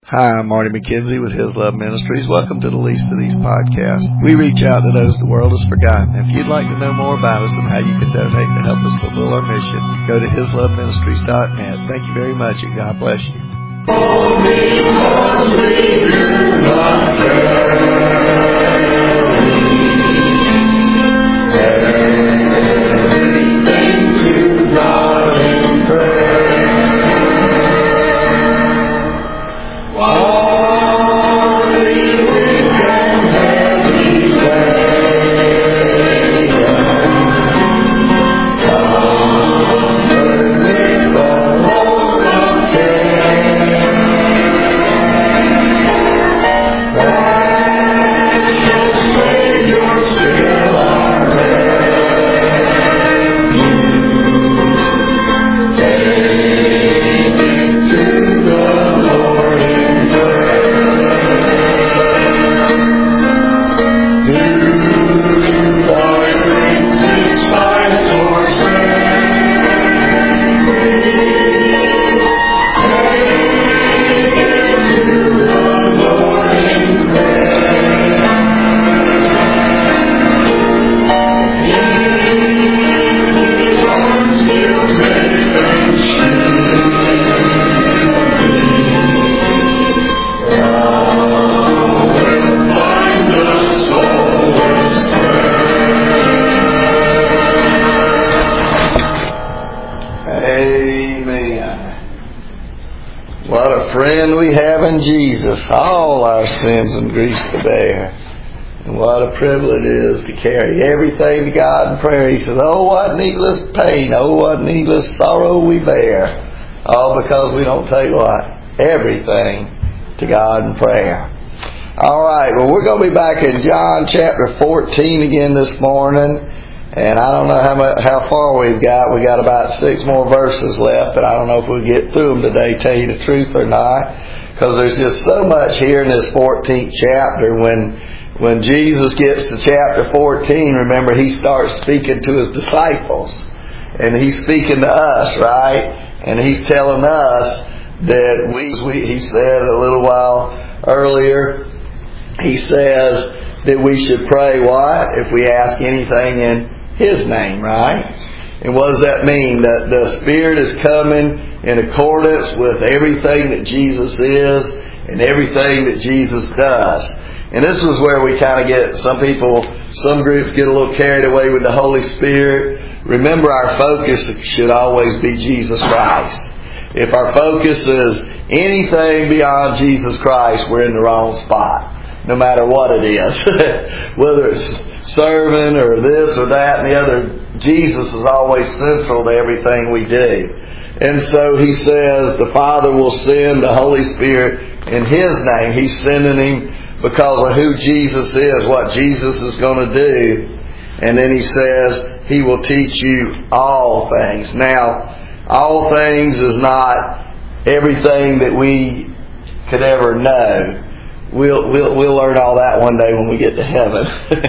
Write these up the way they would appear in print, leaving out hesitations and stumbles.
Hi, I'm Marty McKenzie with His Love Ministries. Welcome to the Least of These podcasts. We reach out to those the world has forgotten. If you'd like to know more about us and how you can donate to help us fulfill our mission, go to HisLoveMinistries.net. Thank you very much, and God bless you. Jesus, all our sins and griefs to bear. And what a privilege it is to carry everything to God in prayer. He says, oh, what needless pain, oh, what needless sorrow we bear. All because we don't take what? Everything to God in prayer. All right, well, we're going to be back in John chapter 14 again this morning. And I don't know how far we've got. We got about 6 more verses left, but I don't know if we'll get through them today, tell you the truth or not. Because there's just so much here in this 14th chapter. When Jesus gets to chapter 14, remember, he starts speaking to his disciples. And he's speaking to us, right? And he's telling us that he said a little while earlier, he says that we should pray what? If we ask anything in his name, right? And what does that mean? That the Spirit is coming in accordance with everything that Jesus is and everything that Jesus does. And this is where we kind of get, some groups get a little carried away with the Holy Spirit. Remember, our focus should always be Jesus Christ. If our focus is anything beyond Jesus Christ, we're in the wrong spot. No matter what it is. Whether it's serving or this or that and the other, Jesus is always central to everything we do. And so he says the Father will send the Holy Spirit in his name. He's sending him because of who Jesus is, what Jesus is going to do. And then he says he will teach you all things. Now, all things is not everything that we could ever know. We'll learn all that one day when we get to heaven.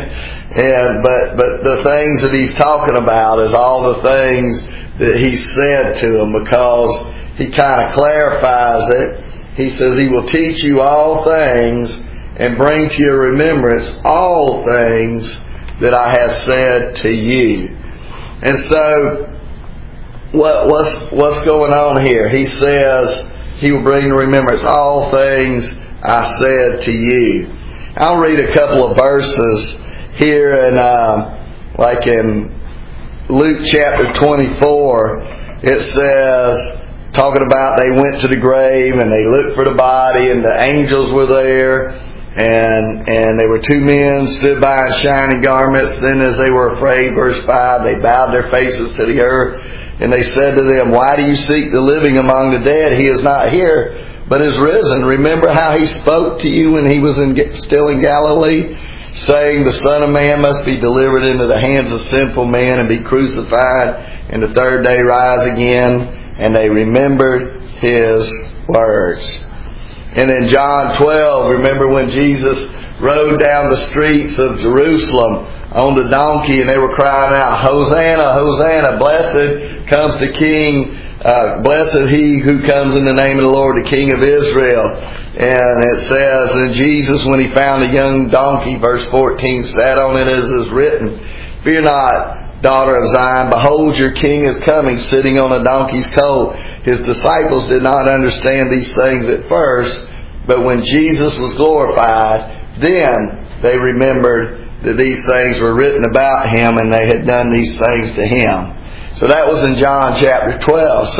But the things that he's talking about is all the things that he said to them, because he kind of clarifies it. He says he will teach you all things and bring to your remembrance all things that I have said to you. And so what's going on here? He says he will bring to remembrance all things I said to you. I'll read a couple of verses here like in Luke chapter 24. It says, talking about they went to the grave and they looked for the body and the angels were there, and there were 2 men stood by in shining garments. Then as they were afraid, verse 5, they bowed their faces to the earth, and they said to them, why do you seek the living among the dead? He is not here, but is risen. Remember how he spoke to you when he was still in Galilee, saying, the Son of Man must be delivered into the hands of sinful men and be crucified, and the 3rd day rise again. And they remembered his words. And in John 12, remember when Jesus rode down the streets of Jerusalem on the donkey, and they were crying out, Hosanna, Hosanna, blessed comes the King. Blessed he who comes in the name of the Lord, the King of Israel. And it says, and Jesus, when he found a young donkey, verse 14, sat on it as is written, Fear not, daughter of Zion, behold, your King is coming, sitting on a donkey's colt. His disciples did not understand these things at first, but when Jesus was glorified, then they remembered that these things were written about him, and they had done these things to him. So that was in John chapter 12.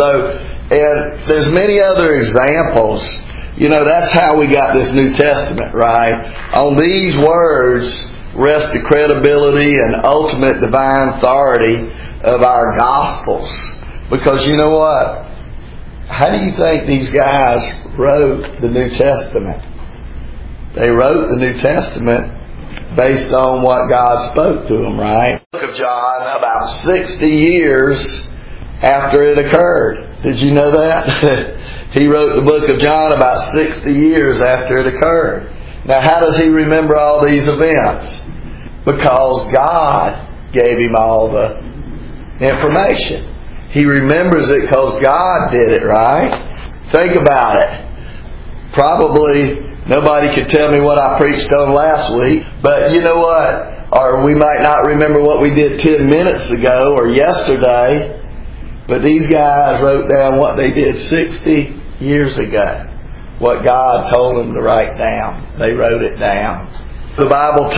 And there's many other examples. That's how we got this New Testament, right? On these words rests the credibility and ultimate divine authority of our Gospels. Because you know what? How do you think these guys wrote the New Testament? They wrote the New Testament based on what God spoke to them, right? The book of John about 60 years after it occurred. Did you know that? He wrote the book of John about 60 years after it occurred. Now, how does he remember all these events? Because God gave him all the information. He remembers it because God did it, right? Think about it. Probably nobody could tell me what I preached on last week, but you know what? Or we might not remember what we did 10 minutes ago or yesterday, but these guys wrote down what they did 60 years ago. What God told them to write down. They wrote it down. The Bible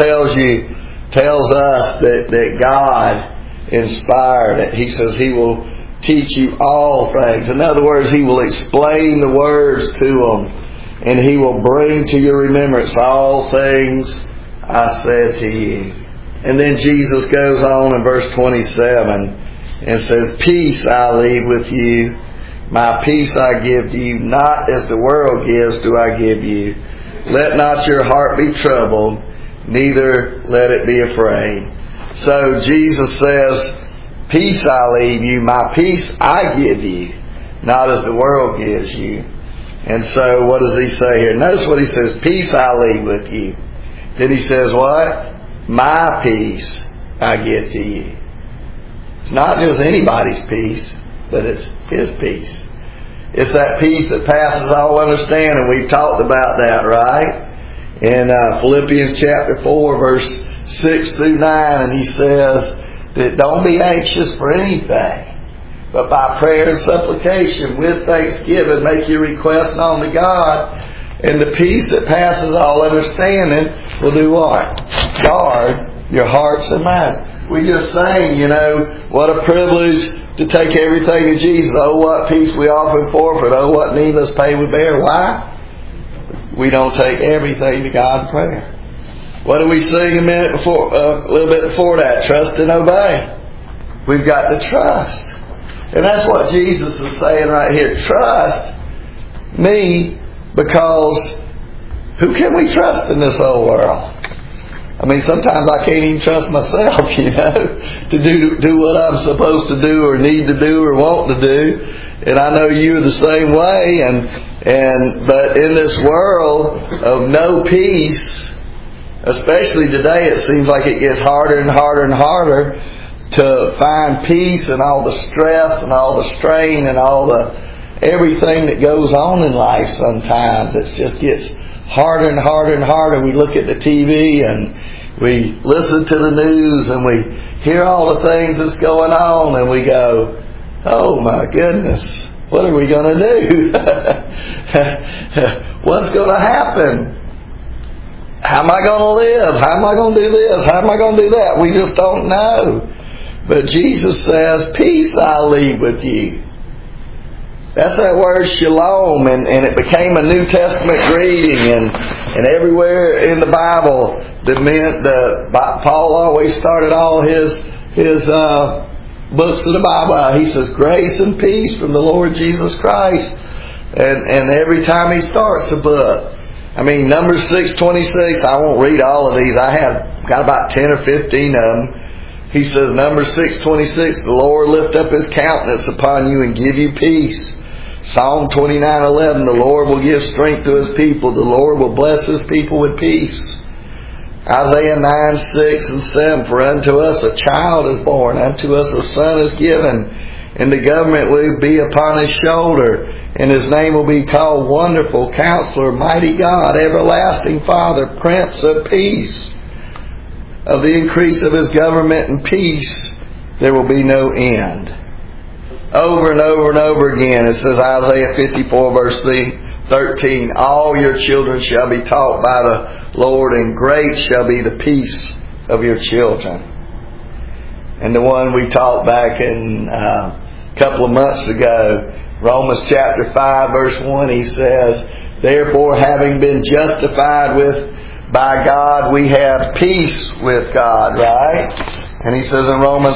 tells us that God inspired it. He says He will teach you all things. In other words, He will explain the words to them, and He will bring to your remembrance all things I said to you. And then Jesus goes on in verse 27 and says, Peace I leave with you. My peace I give to you. Not as the world gives do I give you. Let not your heart be troubled, neither let it be afraid. So Jesus says, Peace I leave you. My peace I give you. Not as the world gives you. And so what does He say here? Notice what He says, Peace I leave with you. Then He says what? My peace I give to you. It's not just anybody's peace, but it's His peace. It's that peace that passes all understanding. We've talked about that, right? In Philippians chapter 4, verse 6 through 9, and he says that don't be anxious for anything, but by prayer and supplication with thanksgiving make your requests known to God, and the peace that passes all understanding will do what? Guard your hearts and minds. We just sang, what a privilege to take everything to Jesus. Oh, what peace we often forfeit. Oh, what needless pain we bear. Why? We don't take everything to God in prayer. What do we sing a little bit before that? Trust and obey. We've got to trust. And that's what Jesus is saying right here. Trust me, because who can we trust in this old world? I mean, sometimes I can't even trust myself, to do what I'm supposed to do or need to do or want to do. And I know you're the same way. But in this world of no peace, especially today, it seems like it gets harder and harder and harder to find peace and all the stress and all the strain and all the everything that goes on in life sometimes. It just gets harder and harder and harder. We look at the TV and we listen to the news and we hear all the things that's going on and we go, oh my goodness, what are we going to do? What's going to happen? How am I going to live? How am I going to do this? How am I going to do that? We just don't know. But Jesus says, peace I leave with you. That's that word shalom, and it became a New Testament greeting, and everywhere in the Bible Paul always started all his books of the Bible. He says, grace and peace from the Lord Jesus Christ. And every time he starts a book, I mean, Numbers 6:26, I won't read all of these. I have got about 10 or 15 of them. He says, Numbers 6:26, the Lord lift up His countenance upon you and give you peace. Psalm 29:11, the Lord will give strength to His people. The Lord will bless His people with peace. Isaiah 9:6 and 7, for unto us a child is born, unto us a son is given, And the government will be upon his shoulder, and his name will be called Wonderful, Counselor, Mighty God, Everlasting Father, Prince of Peace. Of the increase of his government and peace, there will be no end. Over and over and over again, it says Isaiah 54 verse 13, all your children shall be taught by the Lord, and great shall be the peace of your children. And the one we taught back in a couple of months ago, Romans chapter 5 verse 1, he says, therefore having been justified by God, we have peace with God, right? And he says in Romans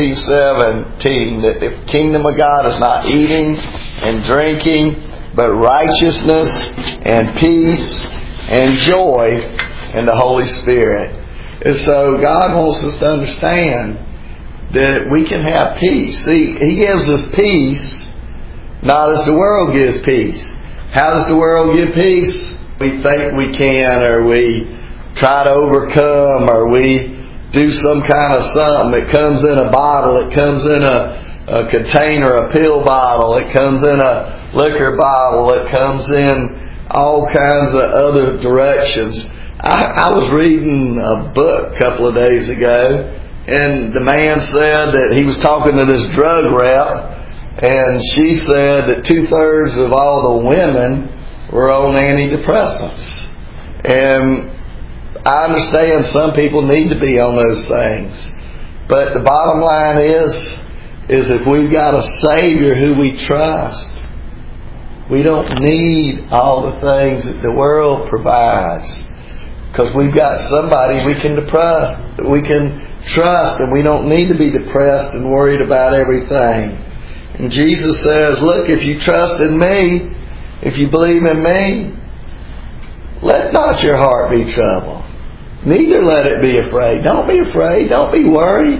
14:17 that the kingdom of God is not eating and drinking, but righteousness and peace and joy in the Holy Spirit. And so God wants us to understand that we can have peace. See, He gives us peace, not as the world gives peace. How does the world give peace? We think we can, or we try to overcome, or we do some kind of something. It comes in a bottle, it comes in a container, a pill bottle, it comes in a liquor bottle, it comes in all kinds of other directions. I was reading a book a couple of days ago, and the man said that he was talking to this drug rep, and she said that 2/3 of all the women were on antidepressants. And I understand some people need to be on those things. But the bottom line is if we've got a Savior who we trust, we don't need all the things that the world provides. Because we've got somebody we can trust, and we don't need to be depressed and worried about everything. And Jesus says, look, if you trust in me, if you believe in me, let not your heart be troubled. Neither let it be afraid. Don't be afraid. Don't be worried.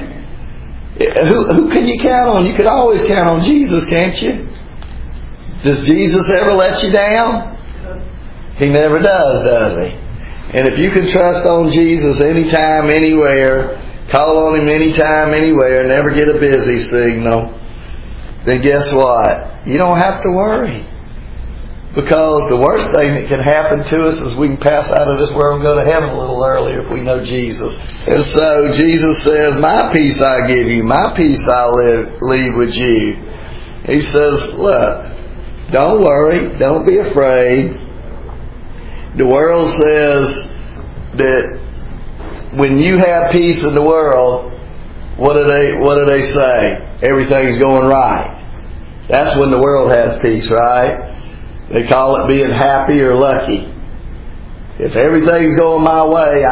Who can you count on? You could always count on Jesus, can't you? Does Jesus ever let you down? He never does he? And if you can trust on Jesus anytime, anywhere, call on Him anytime, anywhere, never get a busy signal, then guess what? You don't have to worry. Because the worst thing that can happen to us is we can pass out of this world and go to heaven a little earlier if we know Jesus. And so Jesus says, my peace I give you, my peace I leave with you. He says, look, don't worry, don't be afraid. The world says that when you have peace in the world, what do they say? Everything's going right. That's when the world has peace, right? They call it being happy or lucky. If everything's going my way,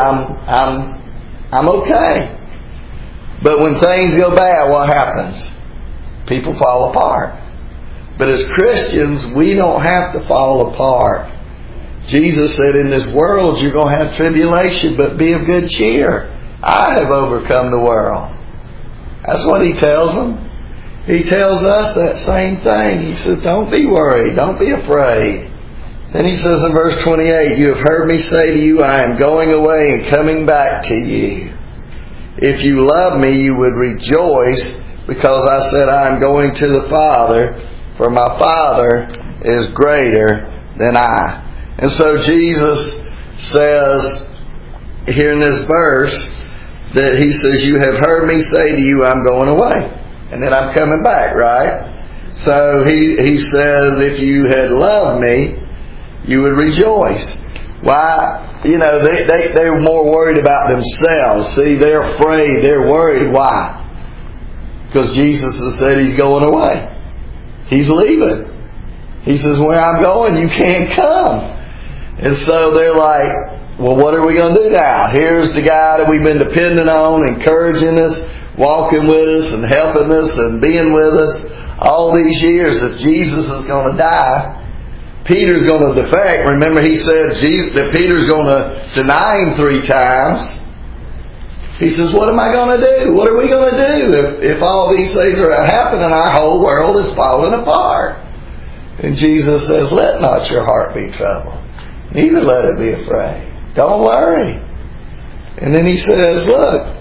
I'm okay. But when things go bad, what happens? People fall apart. But as Christians, we don't have to fall apart. Jesus said, in this world you're going to have tribulation, but be of good cheer. I have overcome the world. That's what He tells them. He tells us that same thing. He says, don't be worried. Don't be afraid. Then He says in verse 28, you have heard me say to you, I am going away and coming back to you. If you love me, you would rejoice, because I said I am going to the Father, for my Father is greater than I. And so Jesus says here in this verse that He says, you have heard me say to you, I'm going away. And then I'm coming back, right? So he says, if you had loved me, you would rejoice. Why? You know, they were more worried about themselves. See, they're afraid, they're worried. Why? Because Jesus has said He's going away. He's leaving. He says, where I'm going, you can't come. And so they're like, well, what are we going to do now? Here's the guy that we've been depending on, encouraging us, walking with us and helping us and being with us all these years. If Jesus is going to die, Peter's going to defect. Remember, He said that Peter's going to deny Him 3 times. He says, what am I going to do? What are we going to do if all these things are happening? Our whole world is falling apart. And Jesus says, let not your heart be troubled. Neither let it be afraid. Don't worry. And then He says, look,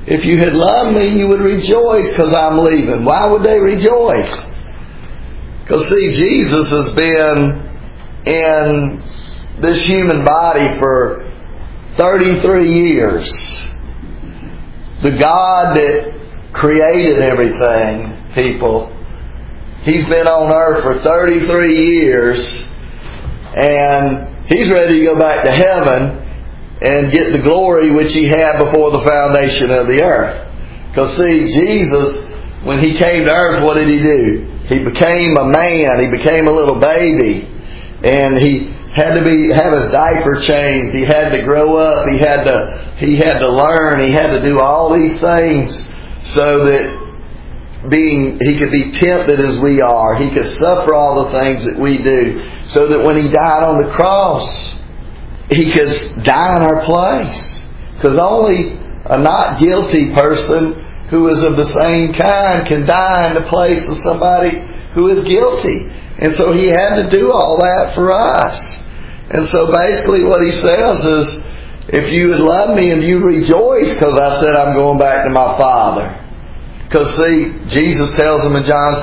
if you had loved me, you would rejoice because I'm leaving. Why would they rejoice? Because see, Jesus has been in this human body for 33 years. The God that created everything, people, He's been on earth for 33 years, and He's ready to go back to heaven and get the glory which He had before the foundation of the earth. Because see, Jesus, when He came to earth, what did He do? He became a man. He became a little baby. And He had to have His diaper changed. He had to grow up. He had to learn. He had to do all these things so that He could be tempted as we are. He could suffer all the things that we do. So that when He died on the cross, He could die in our place. Because only a not guilty person who is of the same kind can die in the place of somebody who is guilty. And so He had to do all that for us. And so basically what He says is, if you would love me and you rejoice because I said I'm going back to my Father. Because see, Jesus tells them in John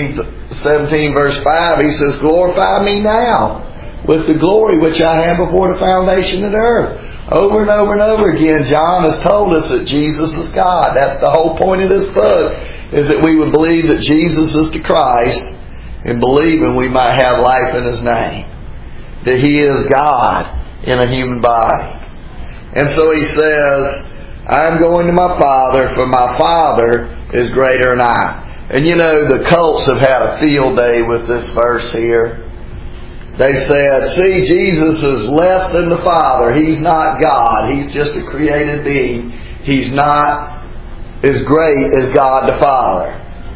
17 verse 5, He says, glorify me now with the glory which I had before the foundation of the earth. Over and over and over again, John has told us that Jesus is God. That's the whole point of this book, is that we would believe that Jesus is the Christ, and believing we might have life in His name. That He is God in a human body. And so He says, I'm going to my Father, for my Father is greater than I. And you know, the cults have had a field day with this verse here. They said, see, Jesus is less than the Father. He's not God. He's just a created being. He's not as great as God the Father.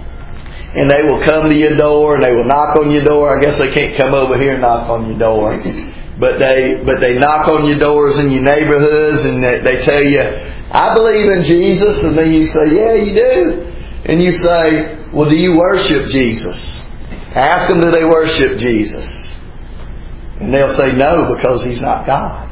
And they will come to your door and they will knock on your door. I guess they can't come over here and knock on your door. But they knock on your doors in your neighborhoods and they tell you, I believe in Jesus. And then you say, yeah, you do. And you say, well, do you worship Jesus? Ask them, do they worship Jesus? And they'll say no, because He's not God.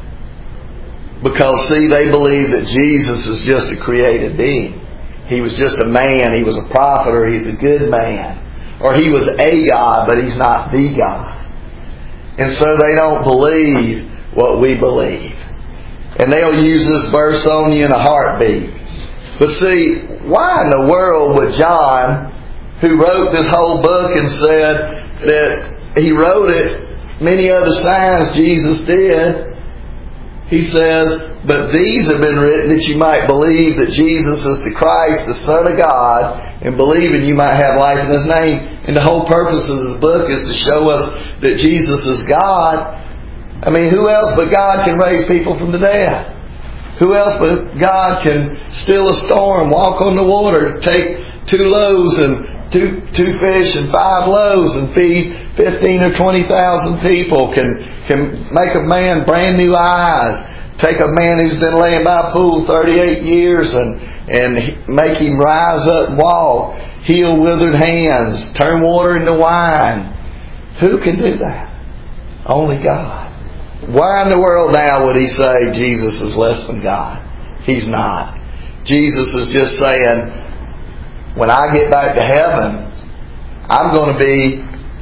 Because, see, they believe that Jesus is just a created being. He was just a man. He was a prophet, or He's a good man. Or He was a God, but He's not the God. And so they don't believe what we believe. And they'll use this verse on you in a heartbeat. But see, why in the world would John, who wrote this whole book and said that he wrote it, many other signs Jesus did, He says, but these have been written that you might believe that Jesus is the Christ, the Son of God, and believing you might have life in His name. And the whole purpose of this book is to show us that Jesus is God. I mean, who else but God can raise people from the dead? Who else but God can still a storm, walk on the water, take 2 loaves and two fish and 5 loaves and feed 15 or 20,000 people, can make a man brand new eyes, take a man who's been laying by a pool 38 years and make him rise up and walk, heal withered hands, turn water into wine. Who can do that? Only God. Why in the world now would He say Jesus is less than God? He's not. Jesus is just saying, when I get back to heaven, I'm going to be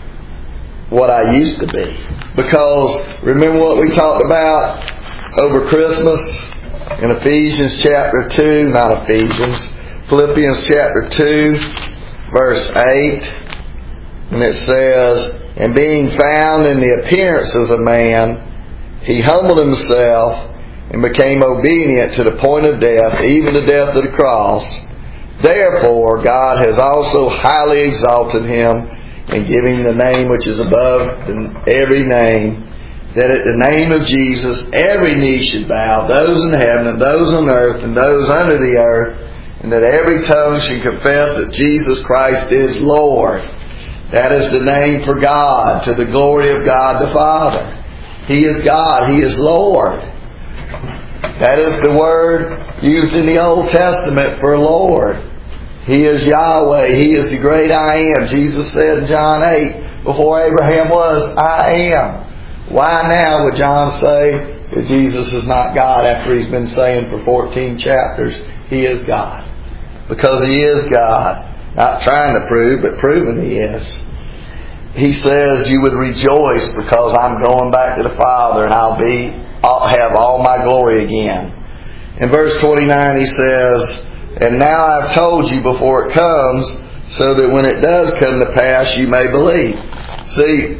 what I used to be. Because remember what we talked about over Christmas in Ephesians chapter 2, not Ephesians, Philippians chapter 2, verse 8. And it says, and being found in the appearance as a man, He humbled Himself and became obedient to the point of death, even the death of the cross. Therefore, God has also highly exalted Him and given Him the name which is above every name, that at the name of Jesus every knee should bow, those in heaven and those on earth and those under the earth, and that every tongue should confess that Jesus Christ is Lord. That is the name for God, to the glory of God the Father. He is God. He is Lord. That is the word used in the Old Testament for Lord. He is Yahweh. He is the great I am. Jesus said in John 8, before Abraham was, I am. Why now would John say that Jesus is not God after He's been saying for 14 chapters He is God. Because He is God. Not trying to prove, but proving He is. He says you would rejoice because I'm going back to the Father and I'll have all my glory again. In verse 29 He says, and now I've told you before it comes, so that when it does come to pass, you may believe. See,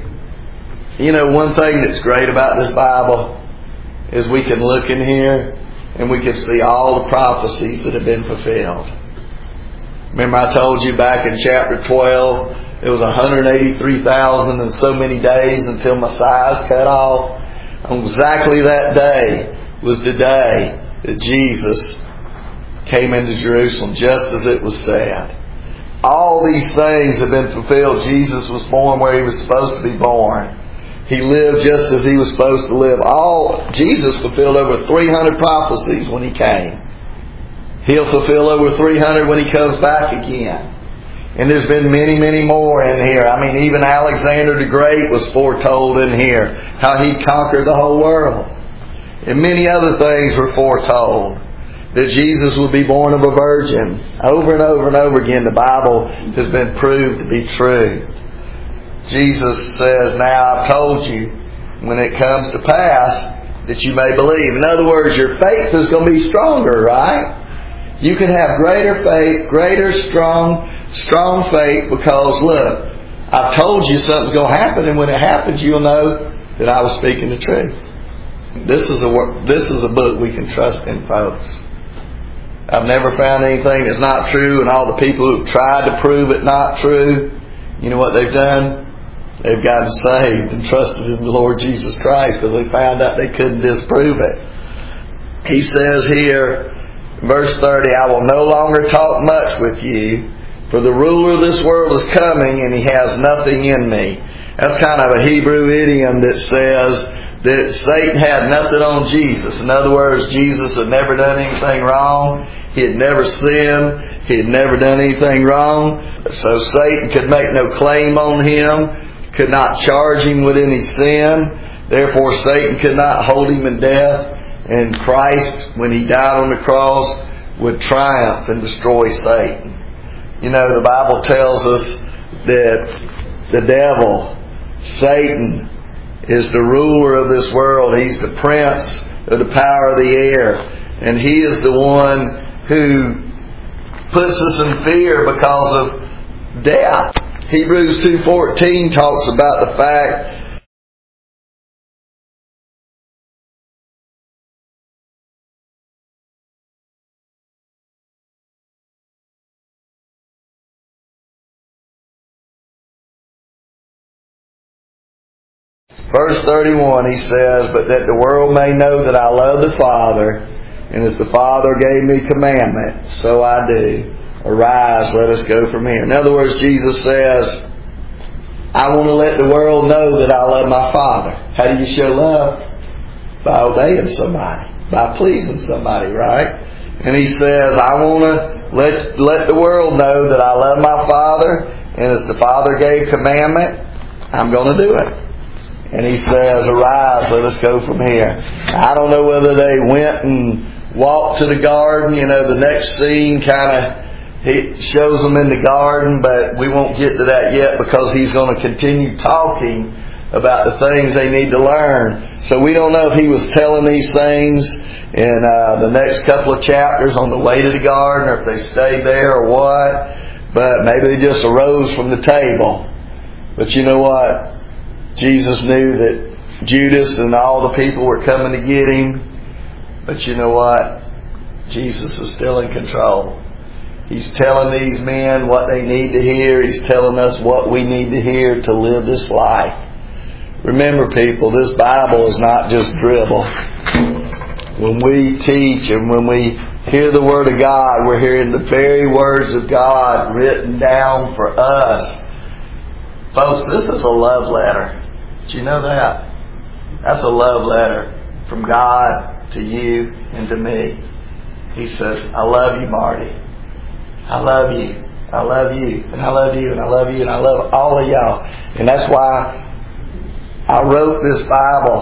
one thing that's great about this Bible is we can look in here and we can see all the prophecies that have been fulfilled. Remember I told you back in chapter 12, it was 183,000 and so many days until Messiah's cut off. On exactly that day was the day that Jesus came into Jerusalem, just as it was said. All these things have been fulfilled. Jesus was born where He was supposed to be born. He lived just as He was supposed to live. Jesus fulfilled over 300 prophecies when He came. He'll fulfill over 300 when He comes back again. And there's been many, many more in here. I mean, even Alexander the Great was foretold in here. How he conquered the whole world. And many other things were foretold. That Jesus would be born of a virgin. Over and over and over again, the Bible has been proved to be true. Jesus says, now I've told you, when it comes to pass, that you may believe. In other words, your faith is going to be stronger, right? You can have greater faith, strong faith, because look, I've told you something's going to happen, and when it happens, you'll know that I was speaking the truth. This is a book we can trust in, folks. I've never found anything that's not true, and all the people who've tried to prove it not true, you know what they've done? They've gotten saved and trusted in the Lord Jesus Christ because they found out they couldn't disprove it. He says here, verse 30, I will no longer talk much with you, for the ruler of this world is coming, and he has nothing in me. That's kind of a Hebrew idiom that says that Satan had nothing on Jesus. In other words, Jesus had never done anything wrong. He had never sinned. He had never done anything wrong. So Satan could make no claim on Him, could not charge Him with any sin. Therefore, Satan could not hold Him in death. And Christ, when He died on the cross, would triumph and destroy Satan. The Bible tells us that the devil, Satan, is the ruler of this world. He's the prince of the power of the air. And he is the one who puts us in fear because of death. Hebrews 2:14 talks about the fact verse 31, he says, but that the world may know that I love the Father, and as the Father gave me commandment, so I do. Arise, let us go from here. In other words, Jesus says, I want to let the world know that I love my Father. How do you show love? By obeying somebody. By pleasing somebody, right? And He says, I want to let the world know that I love my Father, and as the Father gave commandment, I'm going to do it. And He says, arise, let us go from here. I don't know whether they went and walked to the garden. The next scene He shows them in the garden, but we won't get to that yet because He's going to continue talking about the things they need to learn. So we don't know if He was telling these things in the next couple of chapters on the way to the garden, or if they stayed there or what. But maybe they just arose from the table. But you know what? Jesus knew that Judas and all the people were coming to get Him. But you know what? Jesus is still in control. He's telling these men what they need to hear. He's telling us what we need to hear to live this life. Remember, people, this Bible is not just dribble. When we teach and when we hear the Word of God, we're hearing the very words of God written down for us. Folks, this is a love letter. Did you know that? That's a love letter from God to you and to me. He says, I love you, Marty. I love you. I love you. And I love you. And I love you. And I love all of y'all. And that's why I wrote this Bible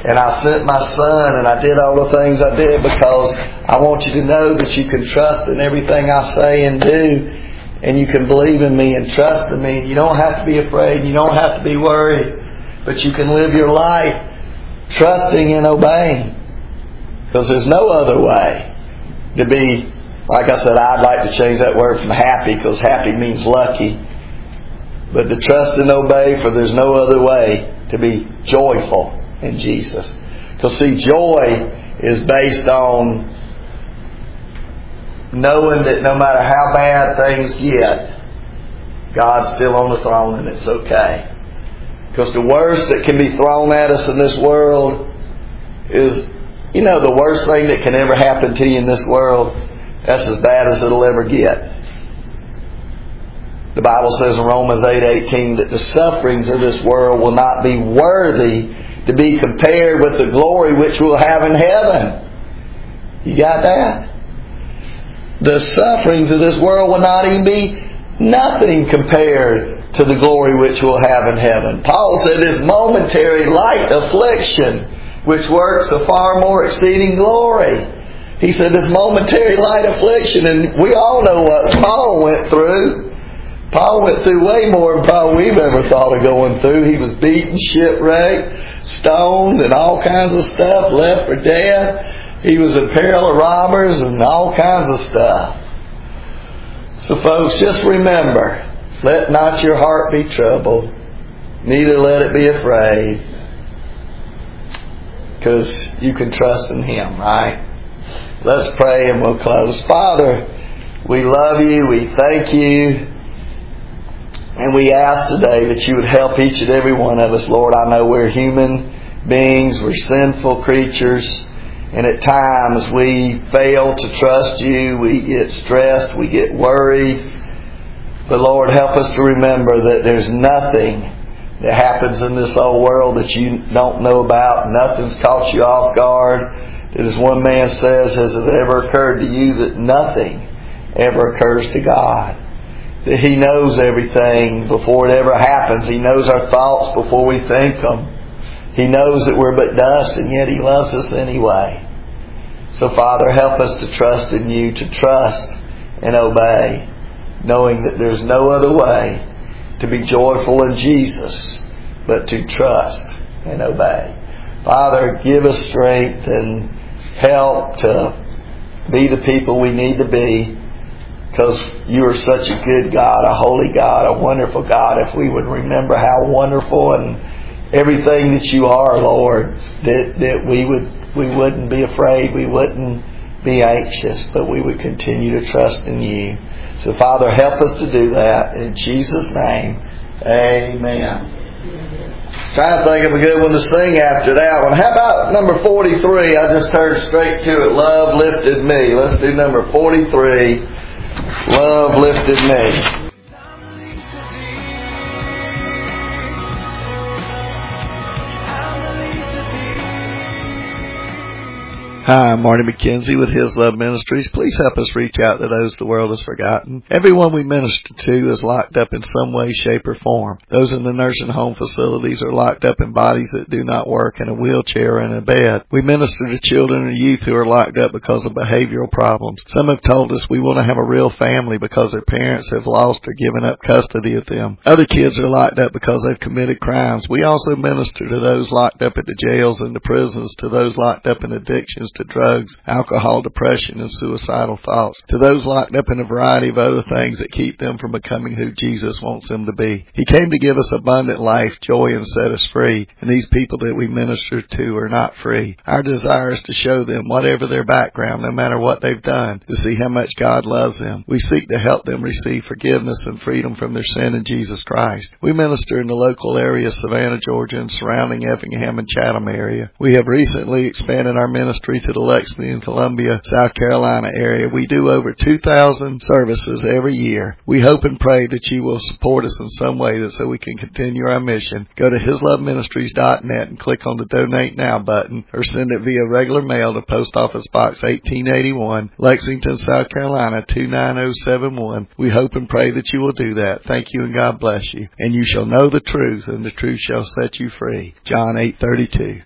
And I sent my son, and I did all the things I did because I want you to know that you can trust in everything I say and do, and you can believe in me and trust in me. You don't have to be afraid. You don't have to be worried. But you can live your life trusting and obeying. Because there's no other way to be, like I said, I'd like to change that word from happy, because happy means lucky. But to trust and obey, for there's no other way to be joyful in Jesus. Because see, joy is based on knowing that no matter how bad things get, God's still on the throne and it's okay. Because the worst that can be thrown at us in this world is, the worst thing that can ever happen to you in this world, that's as bad as it'll ever get. The Bible says in Romans 8:18 that the sufferings of this world will not be worthy to be compared with the glory which we'll have in heaven. You got that? The sufferings of this world will not even be nothing compared to the glory which we'll have in heaven. Paul said this momentary light affliction which works a far more exceeding glory. He said this momentary light affliction, and we all know what Paul went through. Paul went through way more than probably we've ever thought of going through. He was beaten, shipwrecked, stoned, and all kinds of stuff, left for death. He was in peril of robbers and all kinds of stuff. So folks, just remember, let not your heart be troubled, neither let it be afraid, because you can trust in Him, right? Let's pray and we'll close. Father, we love you, we thank you, and we ask today that you would help each and every one of us. Lord, I know we're human beings, we're sinful creatures, and at times we fail to trust you, we get stressed, we get worried. But Lord, help us to remember that there's nothing that happens in this old world that you don't know about. Nothing's caught you off guard. That as one man says, has it ever occurred to you that nothing ever occurs to God? That He knows everything before it ever happens. He knows our thoughts before we think them. He knows that we're but dust, and yet He loves us anyway. So Father, help us to trust in you, to trust and obey, knowing that there's no other way to be joyful in Jesus but to trust and obey. Father, give us strength and help to be the people we need to be, because you are such a good God, a holy God, a wonderful God. If we would remember how wonderful and everything that you are, Lord, that we wouldn't be afraid, we wouldn't be anxious, but we would continue to trust in you. So Father, help us to do that. In Jesus' name, amen. Trying to think of a good one to sing after that one. How about number 43? I just turned straight to it. Love lifted me. Let's do number 43. Love lifted me. Hi, I'm Marty McKenzie with His Love Ministries. Please help us reach out to those the world has forgotten. Everyone we minister to is locked up in some way, shape, or form. Those in the nursing home facilities are locked up in bodies that do not work, in a wheelchair or in a bed. We minister to children and youth who are locked up because of behavioral problems. Some have told us we want to have a real family because their parents have lost or given up custody of them. Other kids are locked up because they've committed crimes. We also minister to those locked up at the jails and the prisons, to those locked up in addictions to drugs, alcohol, depression, and suicidal thoughts, to those locked up in a variety of other things that keep them from becoming who Jesus wants them to be. He came to give us abundant life, joy, and set us free, and these people that we minister to are not free. Our desire is to show them, whatever their background, no matter what they've done, to see how much God loves them. We seek to help them receive forgiveness and freedom from their sin in Jesus Christ. We minister in the local area of Savannah, Georgia, and surrounding Effingham and Chatham area. We have recently expanded our ministry to the Lexington and Columbia, South Carolina area. We do over 2,000 services every year. We hope and pray that you will support us in some way so we can continue our mission. Go to hisloveministries.net and click on the Donate Now button, or send it via regular mail to Post Office Box 1881, Lexington, South Carolina 29071. We hope and pray that you will do that. Thank you and God bless you. And you shall know the truth, and the truth shall set you free. John 8:32.